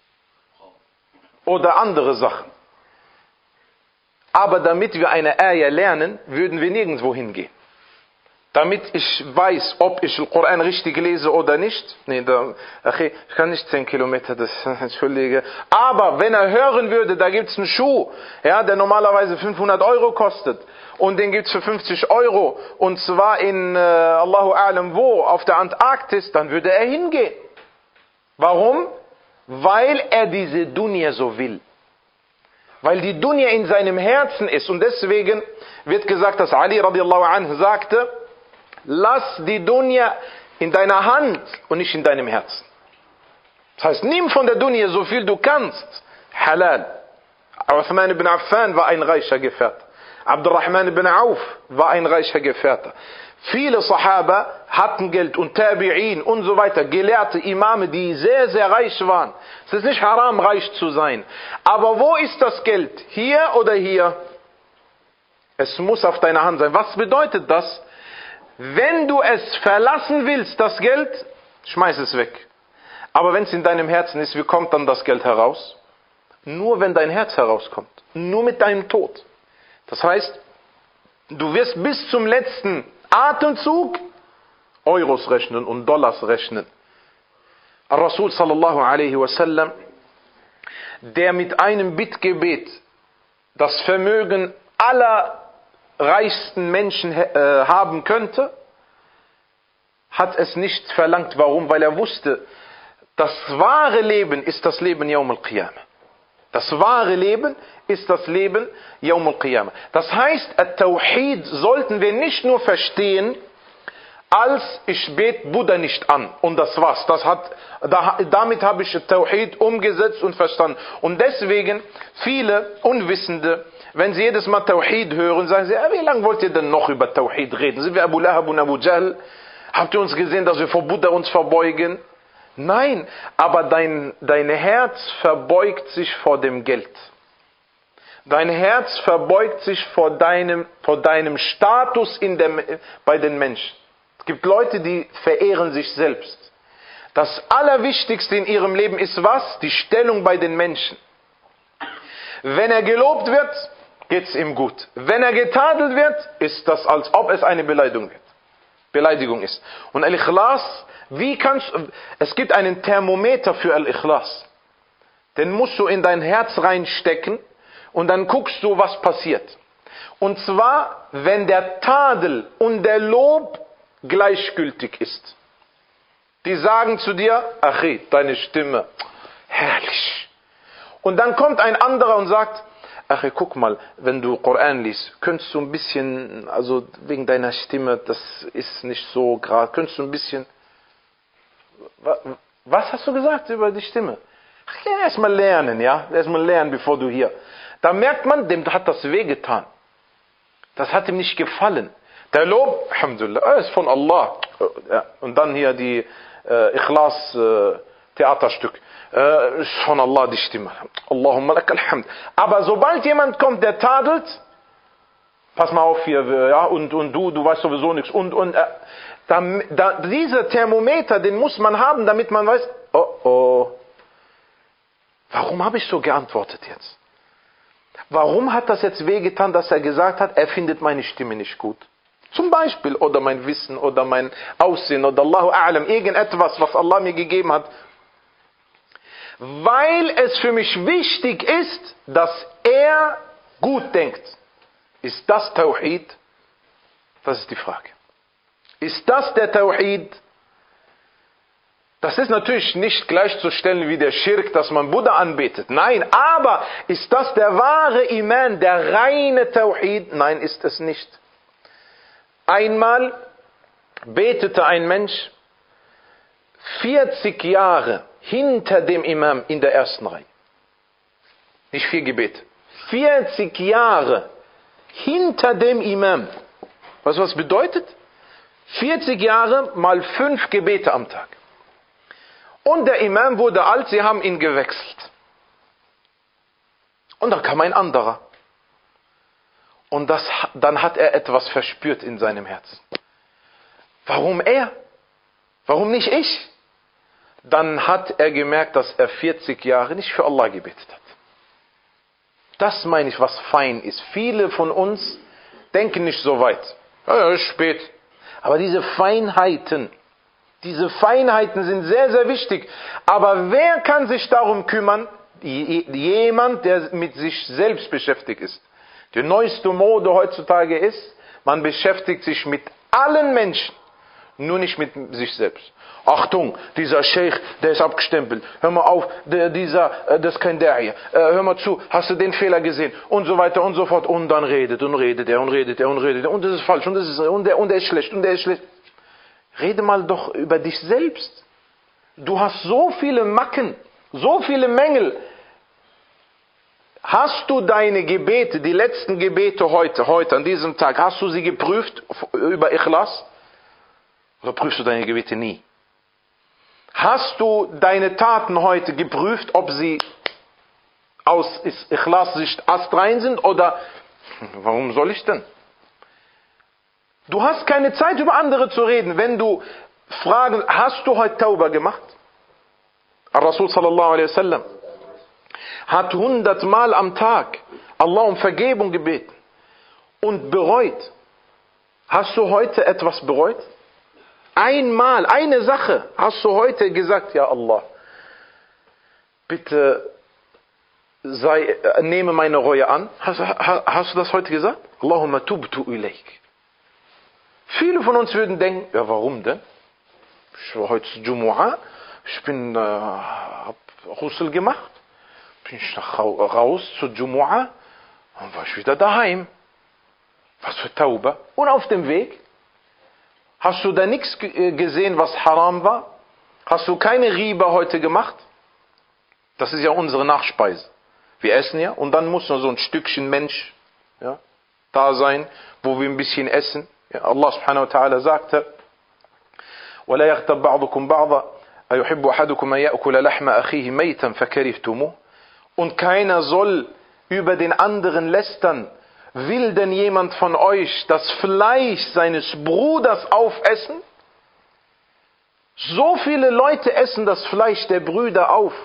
Oder andere Sachen. Aber damit wir eine Ayah lernen, würden wir nirgendwo hingehen. Damit ich weiß, ob ich den Koran richtig lese oder nicht. Nee, da, okay, ich kann nicht zehn Kilometer, das, entschuldige. Aber wenn er hören würde, da gibt's einen Schuh, ja, der normalerweise fünfhundert Euro kostet. Und den gibt's für fünfzig Euro. Und zwar in, äh, Allahu A'lam wo, auf der Antarktis, dann würde er hingehen. Warum? Weil er diese Dunya so will. Weil die Dunya in seinem Herzen ist. Und deswegen wird gesagt, dass Ali radiallahu anhu sagte, lass die Dunya in deiner Hand und nicht in deinem Herzen. Das heißt, nimm von der Dunya so viel du kannst. Halal. Uthman ibn Affan war ein reicher Gefährte. Abdurrahman ibn Auf war ein reicher Gefährte. Viele Sahaba hatten Geld und Tabi'in und so weiter, gelehrte Imame, die sehr, sehr reich waren. Es ist nicht haram, reich zu sein. Aber wo ist das Geld? Hier oder hier? Es muss auf deiner Hand sein. Was bedeutet das? Wenn du es verlassen willst, das Geld, schmeiß es weg. Aber wenn es in deinem Herzen ist, wie kommt dann das Geld heraus? Nur wenn dein Herz herauskommt. Nur mit deinem Tod. Das heißt, du wirst bis zum letzten Atemzug Euros rechnen und Dollars rechnen. Rasul sallallahu alaihi wasallam, der mit einem Bittgebet das Vermögen aller reichsten Menschen äh, haben könnte, hat es nicht verlangt. Warum? Weil er wusste, das wahre Leben ist das Leben Yawm al-Qiyamah. Das wahre Leben ist das Leben Yawm al-Qiyamah. Das heißt, At-Tawhid sollten wir nicht nur verstehen, als ich bete Buddha nicht an und das war's. Das hat, da, damit habe ich Tawhid umgesetzt und verstanden. Und deswegen viele Unwissende, wenn sie jedes Mal Tawhid hören, sagen sie, wie lange wollt ihr denn noch über Tawhid reden? Sind wir Abu Lahab und Abu Jahl? Habt ihr uns gesehen, dass wir vor Buddha uns verbeugen? Nein, aber dein, dein Herz verbeugt sich vor dem Geld. Dein Herz verbeugt sich vor deinem, vor deinem Status in dem, bei den Menschen. Es gibt Leute, die verehren sich selbst. Das Allerwichtigste in ihrem Leben ist was? Die Stellung bei den Menschen. Wenn er gelobt wird, geht's ihm gut. Wenn er getadelt wird, ist das, als ob es eine Beleidigung wird. Beleidigung ist. Und Al-Ikhlas, wie kannst, es gibt einen Thermometer für Al-Ikhlas. Den musst du in dein Herz reinstecken und dann guckst du, was passiert. Und zwar, wenn der Tadel und der Lob gleichgültig ist. Die sagen zu dir, Achi, deine Stimme, herrlich. Und dann kommt ein anderer und sagt, Achi, guck mal, wenn du Koran liest, könntest du ein bisschen, also wegen deiner Stimme, das ist nicht so gerade, könntest du ein bisschen, was hast du gesagt über die Stimme? Ach, ja, erstmal lernen, ja, erstmal lernen, bevor du hier. Da merkt man, dem hat das wehgetan. Das hat ihm nicht gefallen. Der Lob, Alhamdulillah, ist von Allah. Ja, und dann hier die äh, Ikhlas äh, Theaterstück. Äh, ist von Allah die Stimme. Allahumma lakal hamd. Aber sobald jemand kommt, der tadelt, pass mal auf hier, ja, und, und du, du weißt sowieso nichts. Und, und äh, da, da, dieser Thermometer, den muss man haben, damit man weiß, oh oh, warum habe ich so geantwortet jetzt? Warum hat das jetzt wehgetan, dass er gesagt hat, er findet meine Stimme nicht gut? Zum Beispiel, oder mein Wissen, oder mein Aussehen, oder Allahu A'lam, irgendetwas, was Allah mir gegeben hat. Weil es für mich wichtig ist, dass er gut denkt. Ist das Tawhid? Das ist die Frage. Ist das der Tawhid? Das ist natürlich nicht gleichzustellen wie der Schirk, dass man Buddha anbetet. Nein, aber ist das der wahre Iman, der reine Tawhid? Nein, ist es nicht. Einmal betete ein Mensch vierzig Jahre hinter dem Imam in der ersten Reihe. Nicht vier Gebete. vierzig Jahre hinter dem Imam. Weißt du, was das bedeutet? vierzig Jahre mal fünf Gebete am Tag. Und der Imam wurde alt, sie haben ihn gewechselt. Und dann kam ein anderer. Und das, dann hat er etwas verspürt in seinem Herzen. Warum er? Warum nicht ich? Dann hat er gemerkt, dass er vierzig Jahre nicht für Allah gebetet hat. Das meine ich, was fein ist. Viele von uns denken nicht so weit. Ja, ja, ist spät. Aber diese Feinheiten, diese Feinheiten sind sehr, sehr wichtig. Aber wer kann sich darum kümmern? Jemand, der mit sich selbst beschäftigt ist. Die neueste Mode heutzutage ist, man beschäftigt sich mit allen Menschen, nur nicht mit sich selbst. Achtung, dieser Sheikh, der ist abgestempelt. Hör mal auf, der, dieser, das ist kein Da'i. Hör mal zu, hast du den Fehler gesehen? Und so weiter und so fort. Und dann redet und redet er und redet er und redet er. Und das ist falsch und das ist, und der, und der ist schlecht und der ist schlecht. Rede mal doch über dich selbst. Du hast so viele Macken, so viele Mängel. Hast du deine Gebete, die letzten Gebete heute, heute, an diesem Tag, hast du sie geprüft über Ikhlas? Oder prüfst du deine Gebete nie? Hast du deine Taten heute geprüft, ob sie aus Ikhlas-Sicht astrein sind oder warum soll ich denn? Du hast keine Zeit, über andere zu reden. Wenn du fragen, hast du heute Tauba gemacht? Ar-Rasul sallallahu alaihi wasallam hat hundertmal am Tag Allah um Vergebung gebeten und bereut. Hast du heute etwas bereut? Einmal, eine Sache hast du heute gesagt, ja Allah, bitte sei, äh, nehme meine Reue an. Hast, hast du das heute gesagt? Allahumma tubtu ilayk. Viele von uns würden denken, ja warum denn? Ich war heute Jumu'ah, ich bin, äh, hab Ghusl gemacht, bin ich nach, raus zu Jumu'ah und war ich wieder daheim. Was für Tauba. Und auf dem Weg, hast du da nichts gesehen, was haram war? Hast du keine Riba heute gemacht? Das ist ja unsere Nachspeise. Wir essen ja und dann muss noch so ein Stückchen Mensch, ja, da sein, wo wir ein bisschen essen. Ja, Allah subhanahu wa ta'ala sagte, وَلَا يَغْتَبْ بَعْضُكُمْ بَعْضًا أَيُحِبُّ أَحَدُكُمْ أَنْ يَأْكُلَ لَحْمَ أَخِيهِ مَيْتًا فَكَرِهْتُمُوهُ. Und keiner soll über den anderen lästern. Will denn jemand von euch das Fleisch seines Bruders aufessen? So viele Leute essen das Fleisch der Brüder auf.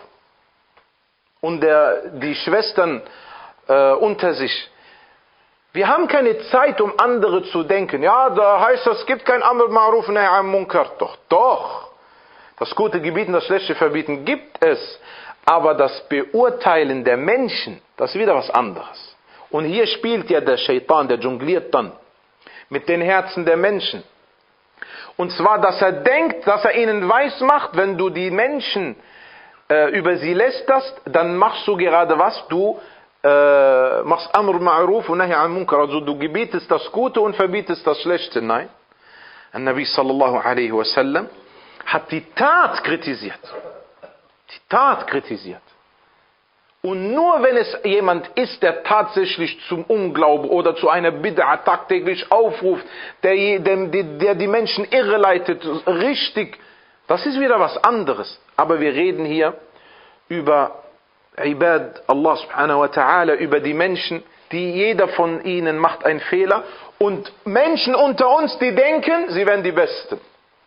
Und der, die Schwestern äh, unter sich. Wir haben keine Zeit, um andere zu denken. Ja, da heißt es, es gibt kein Amr Ma'ruf Nahy an Munkar. Doch, doch. Das Gute gebieten, das Schlechte verbieten gibt es. Aber das Beurteilen der Menschen, das ist wieder was anderes. Und hier spielt ja der Shaitan, der jongliert dann mit den Herzen der Menschen. Und zwar, dass er denkt, dass er ihnen weiß macht, wenn du die Menschen äh, über sie lästerst, dann machst du gerade was? Du äh, machst Amr Ma'ruf und Nahy an Munkar. Also du gebietest das Gute und verbietest das Schlechte. Nein. Der Nabi sallallahu alaihi wasallam hat die Tat kritisiert. Die Tat kritisiert. Und nur wenn es jemand ist, der tatsächlich zum Unglauben oder zu einer Bid'a tagtäglich aufruft, der, der, der die Menschen irreleitet, richtig, das ist wieder was anderes. Aber wir reden hier über Ibad, Allah subhanahu wa ta'ala, über die Menschen, die jeder von ihnen macht einen Fehler. Und Menschen unter uns, die denken, sie wären die Besten.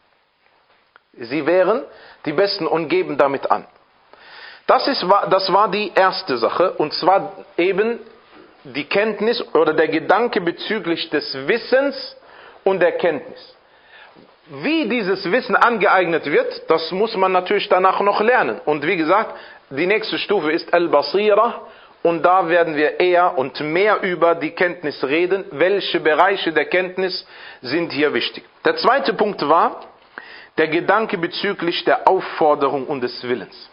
Sie wären die Besten und geben damit an. Das, ist, das war die erste Sache, und zwar eben die Kenntnis oder der Gedanke bezüglich des Wissens und der Kenntnis. Wie dieses Wissen angeeignet wird, das muss man natürlich danach noch lernen. Und wie gesagt, die nächste Stufe ist Al-Basira, und da werden wir eher und mehr über die Kenntnis reden. Welche Bereiche der Kenntnis sind hier wichtig? Der zweite Punkt war der Gedanke bezüglich der Aufforderung und des Willens.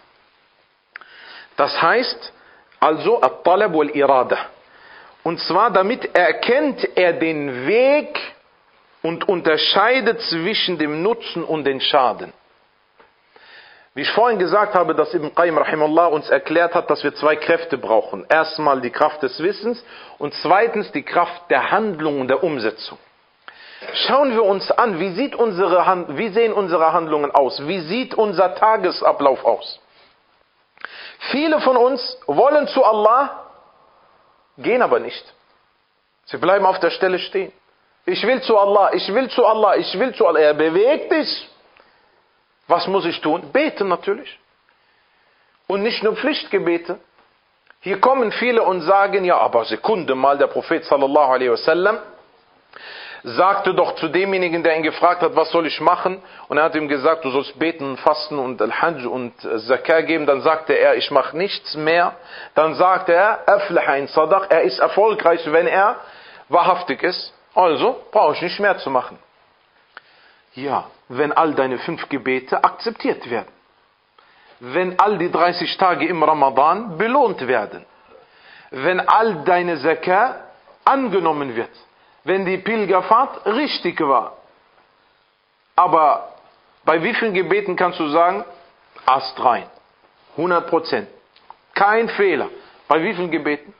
Das heißt also At-Talab wal-Irada. Und zwar damit erkennt er den Weg und unterscheidet zwischen dem Nutzen und dem Schaden. Wie ich vorhin gesagt habe, dass Ibn Qayyim rahimahullah uns erklärt hat, dass wir zwei Kräfte brauchen. Erstmal die Kraft des Wissens und zweitens die Kraft der Handlung und der Umsetzung. Schauen wir uns an, wie, sieht unsere Hand, wie sehen unsere Handlungen aus? Wie sieht unser Tagesablauf aus? Viele von uns wollen zu Allah, gehen aber nicht. Sie bleiben auf der Stelle stehen. Ich will zu Allah, ich will zu Allah, ich will zu Allah. Er bewegt dich. Was muss ich tun? Beten natürlich. Und nicht nur Pflichtgebete. Hier kommen viele und sagen, ja, aber Sekunde mal, der Prophet sallallahu alaihi wasallam sagte doch zu demjenigen, der ihn gefragt hat, was soll ich machen? Und er hat ihm gesagt, du sollst beten, fasten und Al-Hajj und Zakah geben. Dann sagte er, ich mache nichts mehr. Dann sagte er, Aflaha in Sadaq, er ist erfolgreich, wenn er wahrhaftig ist. Also brauche ich nicht mehr zu machen. Ja, wenn all deine fünf Gebete akzeptiert werden. Wenn all die dreißig Tage im Ramadan belohnt werden. Wenn all deine Zakah angenommen wird. Wenn die Pilgerfahrt richtig war. Aber bei wie vielen Gebeten kannst du sagen, astrein, hundert Prozent, kein Fehler. Bei wie vielen Gebeten?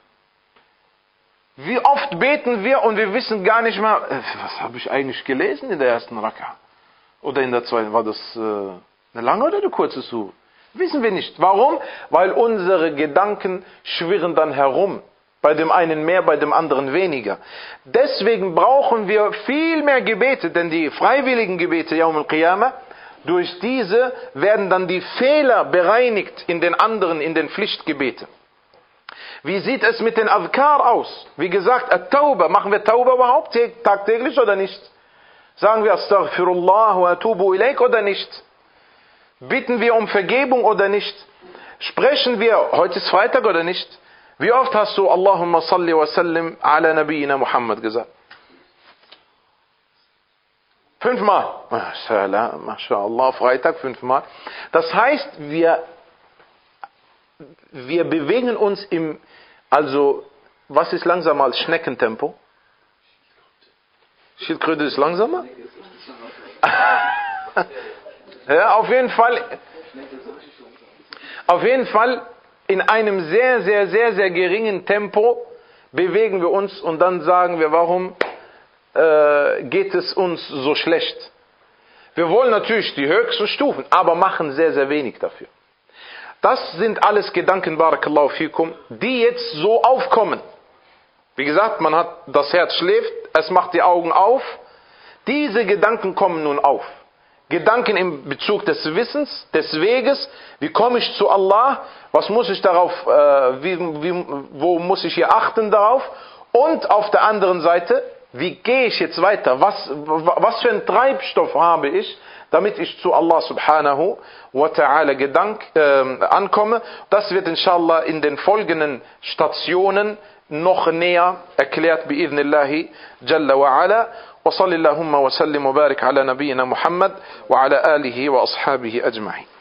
Wie oft beten wir und wir wissen gar nicht mehr, was habe ich eigentlich gelesen in der ersten Raka? Oder in der zweiten, war das äh, eine lange oder eine kurze Sure? Wissen wir nicht. Warum? Weil unsere Gedanken schwirren dann herum. Bei dem einen mehr, bei dem anderen weniger. Deswegen brauchen wir viel mehr Gebete, denn die freiwilligen Gebete, Yawm al-Qiyamah, durch diese werden dann die Fehler bereinigt in den anderen, in den Pflichtgebeten. Wie sieht es mit den Adhkar aus? Wie gesagt, At-Tauba, machen wir Tauba überhaupt tagtäglich oder nicht? Sagen wir Astaghfirullah wa atubu ilaik oder nicht? Bitten wir um Vergebung oder nicht? Sprechen wir, heute ist Freitag oder nicht? Wie oft hast du Allahumma salli wa sallim ala nabiyyina Muhammad gesagt? Fünfmal. MashaAllah, Freitag fünfmal. Das heißt, wir, wir bewegen uns im, also, was ist langsamer als Schneckentempo? Schildkröte ist langsamer? Ja, auf jeden Fall, auf jeden Fall in einem sehr, sehr, sehr, sehr geringen Tempo bewegen wir uns und dann sagen wir, warum äh, geht es uns so schlecht? Wir wollen natürlich die höchsten Stufen, aber machen sehr, sehr wenig dafür. Das sind alles Gedanken, Barakallahu fikum, die jetzt so aufkommen. Wie gesagt, man hat, das Herz schläft, es macht die Augen auf. Diese Gedanken kommen nun auf. Gedanken in Bezug des Wissens, des Weges. Wie komme ich zu Allah? Was muss ich darauf, äh, wie, wie, wo muss ich hier achten darauf? Und auf der anderen Seite, wie gehe ich jetzt weiter? Was, was für einen Treibstoff habe ich, damit ich zu Allah subhanahu wa ta'ala Gedank, äh, ankomme? Das wird inshallah in den folgenden Stationen noch näher erklärt, bi'idhnillahi jalla wa ala. وصل اللهم وسلم وبارك على نبينا محمد وعلى آله وأصحابه أجمعين.